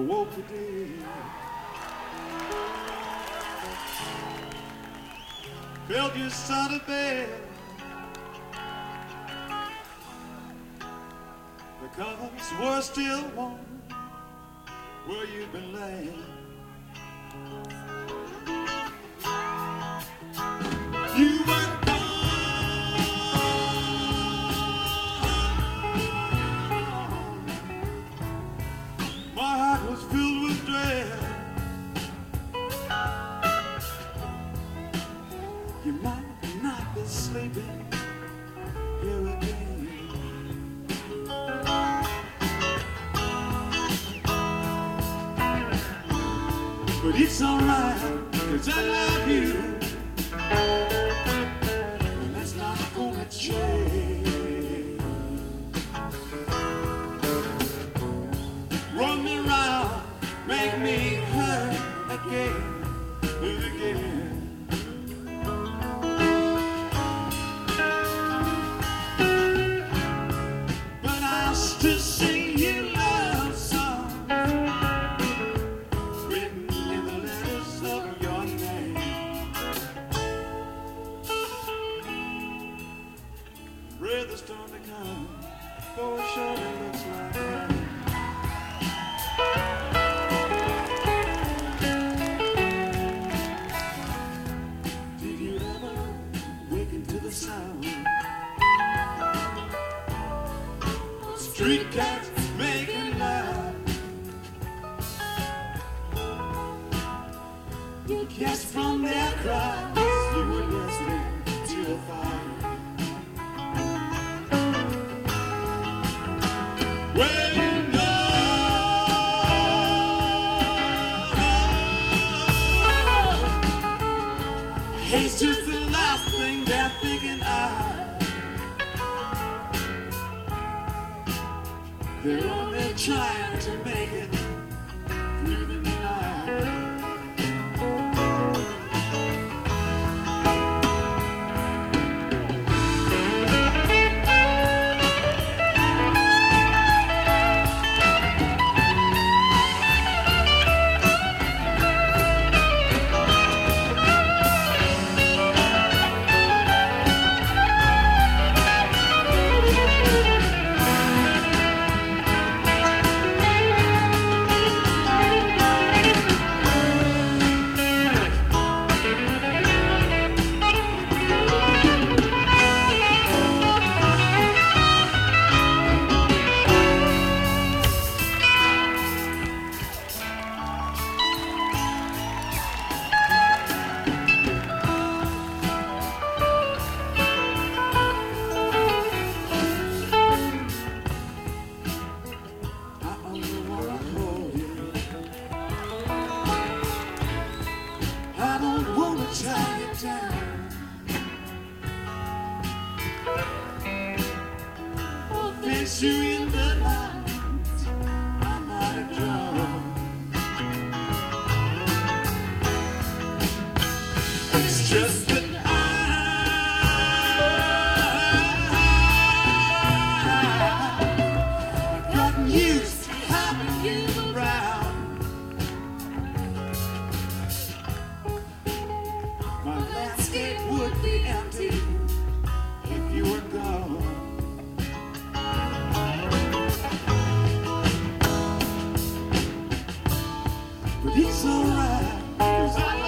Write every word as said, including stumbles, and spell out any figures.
woke today. Felt you out of bed. The covers were still warm where you've been laying. You were gone. My heart was filled with dread. You might not be sleeping here again. But it's alright, 'cause I love you, and that's not gonna change. Run me round, make me hurt again and again. But I'll still sing you love songs written in the letters of your name. Pray the storm to come, for sure it looks like rain. Did you ever waken to the sound of street cats making love? You guessed from their cries you were listening to the fire. Well, you know, hate's just the last thing they're thinking of. They're only trying to make it through the night. Tie it down, or face you in the night. I'm not a drum. It's just that I've gotten used to having you around. My landscape would be empty if you were gone. But it's alright, 'cause I